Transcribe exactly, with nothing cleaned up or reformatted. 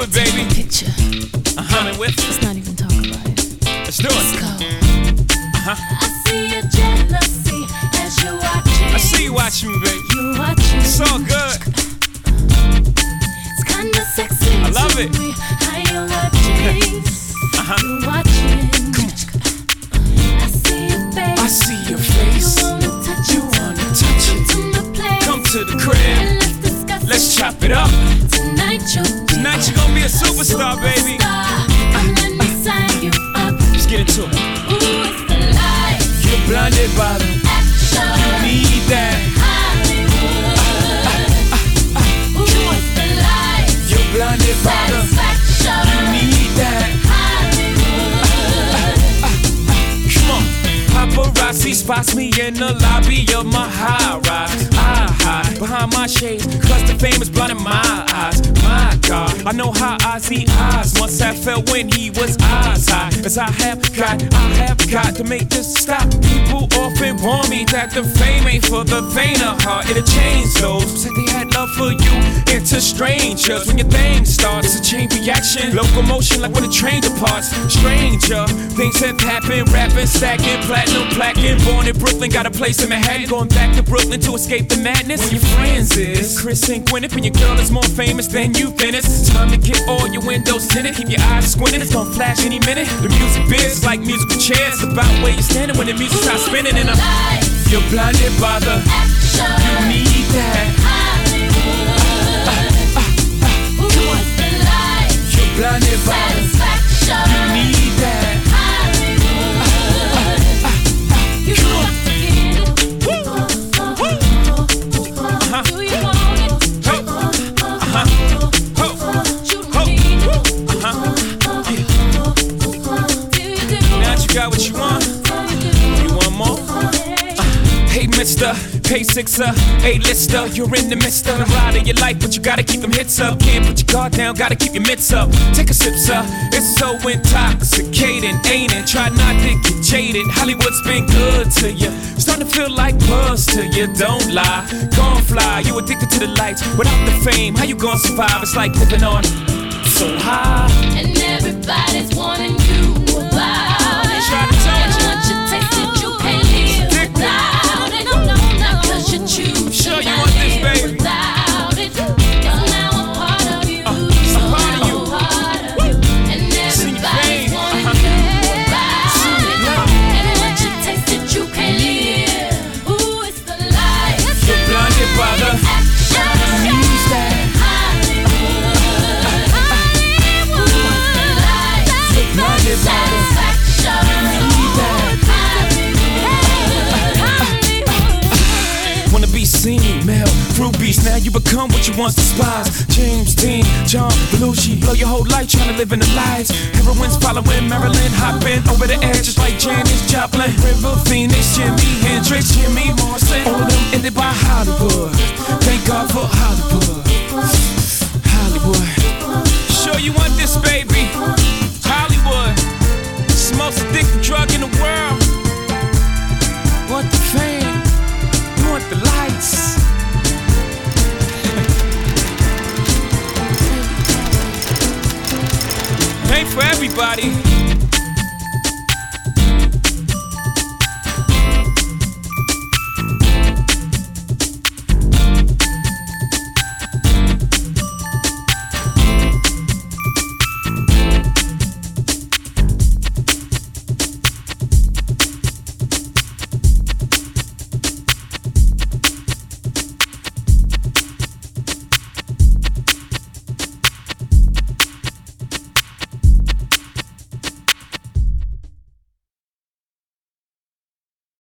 do it, baby. Picture. Uh huh. Coming with. Let's not even talk about it. Let's do it. Let's go. Uh huh. I see your jealousy as you're watching. I see you watching me, baby. You're watching. It's all good. It's kinda sexy. I love it. How you're watching. Uh huh. You're watching. Come on. I see your face. I see your face. You wanna touch You it. wanna touch Come it. to my place. Come to the crib. And let's discuss Let's it. chop it up. Tonight you'll be Tonight you're gonna be a superstar, baby. Come let me sign you up. Let's get into it. Ooh, it's the light. You're blinded by the Action. You need that. Hollywood. Ooh, it's the light. You're blinded by the Satisfaction. You need that. Hollywood. Come on. Paparazzi spots me in the lobby of my high rise. I hide behind my shades, cause the fame is blinding my eyes. My God, I know how I see eyes. Once I felt when he was eyes high. As I have got, I have got to make this stop. People often warn me that the fame ain't for the faint of heart. It'll change those who said they had love for you into strangers. When your thing starts, it's a chain reaction. Locomotion like when a train departs. Stranger, things have happened. Rapping, stacking, platinum, plaquing. Born in Brooklyn, got a place in Manhattan. Going back to Brooklyn to escape the madness. When your friends is Chris and Gwyneth, and your girl is more famous than you finished. Time to get all your windows tinted. Keep your eyes squinting, it's gonna flash any minute. The music biz like musical chairs. About where you're standing when the music starts spinning. And I'm, you're blinded by the Action. You need that. Hollywood. Uh, uh, uh, Ooh, it's the light. You're blinded by the Satisfaction. You need that. Hollywood. You Come got on. to get it. Woo. Uh, Woo. uh, Uh-huh. Do you want it? Hey. Uh-huh. Ho. You Ho. need it. Uh-huh. Do you do? Now that you got what you want, you want more? Hey, mister, pay sixer, A-lister, you're in the midst of the ride of your life, but you gotta keep them hits up. Can't put your guard down, gotta keep your mitts up. Take a sip, sir, it's so intoxicating, ain't it? Try not to get jaded, Hollywood's been good to you. Starting to feel like buzz to you, don't lie. Gon' fly, you addicted to the lights. Without the fame, how you gon' survive? It's like living on so high. And everybody's wanting you about it. Try to tell And you. once you taste it, you can't live without it. No, no, no, cause you choose Sure to you not want this, live baby. without it. Cause now I'm part of you. Uh, I'm part of you. I'm part of you. And See your everybody's veins. wanting Uh-huh. you about it. Yeah. And once you taste it, you can't live. Ooh, it's the light. You're blinded by the Action. Use that. Hollywood. Hollywood. It's the light. You're blinded by the Satisfaction. Need that. Hollywood. Wanna be seen, Mel, Rubies, now you become what you once despised. James Dean, John Belushi, blow your whole life trying to live in the lives. Heroines following Marilyn, hopping over the edge just like Janis Joplin. River Phoenix, Jimi Hendrix, Jimmy Morrison, all of them ended by Hollywood. Thank God for Hollywood. Hollywood. Sure you want this, baby?